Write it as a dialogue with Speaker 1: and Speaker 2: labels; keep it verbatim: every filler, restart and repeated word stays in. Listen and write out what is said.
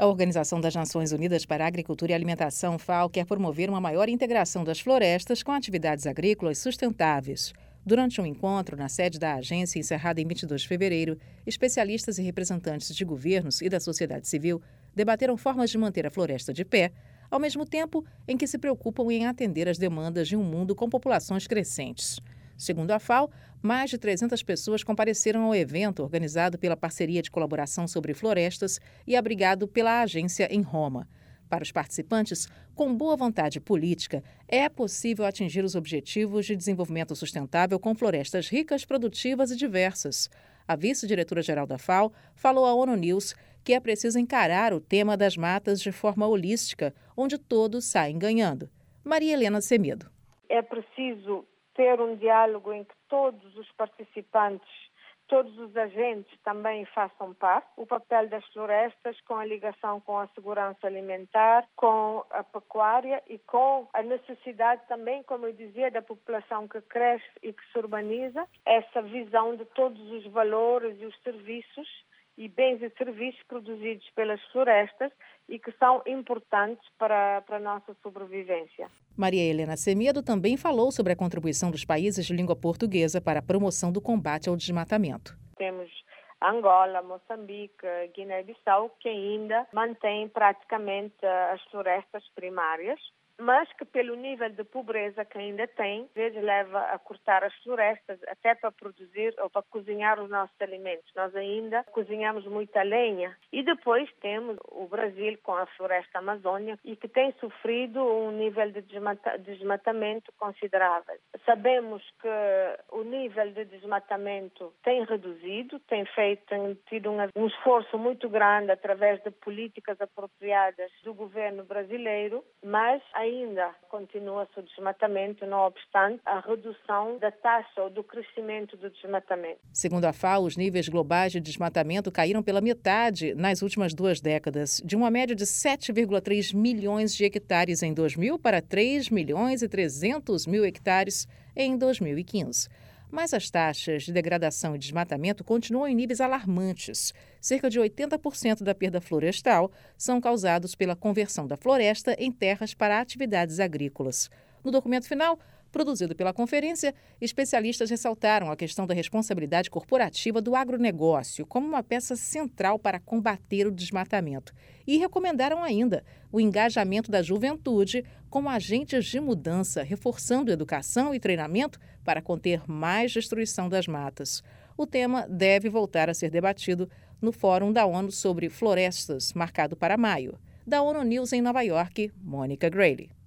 Speaker 1: A Organização das Nações Unidas para a Agricultura e Alimentação, FAO, quer promover uma maior integração das florestas com atividades agrícolas sustentáveis. Durante um encontro na sede da agência, encerrado em vinte e dois de fevereiro, especialistas e representantes de governos e da sociedade civil debateram formas de manter a floresta de pé, ao mesmo tempo em que se preocupam em atender às demandas de um mundo com populações crescentes. Segundo a FAO, mais de trezentas pessoas compareceram ao evento organizado pela Parceria de Colaboração sobre Florestas e abrigado pela agência em Roma. Para os participantes, com boa vontade política, é possível atingir os objetivos de desenvolvimento sustentável com florestas ricas, produtivas e diversas. A vice-diretora-geral da FAO falou à ONU News que é preciso encarar o tema das matas de forma holística, onde todos saem ganhando. Maria Helena Semedo.
Speaker 2: É preciso ter um diálogo em que todos os participantes, todos os agentes também façam parte. O papel das florestas com a ligação com a segurança alimentar, com a pecuária e com a necessidade também, como eu dizia, da população que cresce e que se urbaniza. Essa visão de todos os valores e os serviços e bens e serviços produzidos pelas florestas e que são importantes para, para a nossa sobrevivência.
Speaker 1: Maria Helena Semedo também falou sobre a contribuição dos países de língua portuguesa para a promoção do combate ao desmatamento.
Speaker 2: Temos Angola, Moçambique, Guiné-Bissau, que ainda mantém praticamente as florestas primárias, mas que pelo nível de pobreza que ainda tem, às vezes leva a cortar as florestas até para produzir ou para cozinhar os nossos alimentos. Nós ainda cozinhamos muita lenha. E depois temos o Brasil com a floresta amazônica e que tem sofrido um nível de desmata- desmatamento considerável. Sabemos que o nível de desmatamento tem reduzido, tem feito, tem tido um, um esforço muito grande através de políticas apropriadas do governo brasileiro, mas ainda continua-se o desmatamento, não obstante a redução da taxa ou do crescimento do desmatamento.
Speaker 1: Segundo a FAO, os níveis globais de desmatamento caíram pela metade nas últimas duas décadas, de uma média de sete vírgula três milhões de hectares em dois mil para três milhões e trezentos mil hectares em dois mil e quinze. Mas as taxas de degradação e desmatamento continuam em níveis alarmantes. Cerca de oitenta por cento da perda florestal são causados pela conversão da floresta em terras para atividades agrícolas. No documento final, produzido pela conferência, especialistas ressaltaram a questão da responsabilidade corporativa do agronegócio como uma peça central para combater o desmatamento e recomendaram ainda o engajamento da juventude como agentes de mudança, reforçando educação e treinamento para conter mais destruição das matas. O tema deve voltar a ser debatido no Fórum da ONU sobre Florestas, marcado para maio. Da ONU News em Nova York, Mônica Grayle.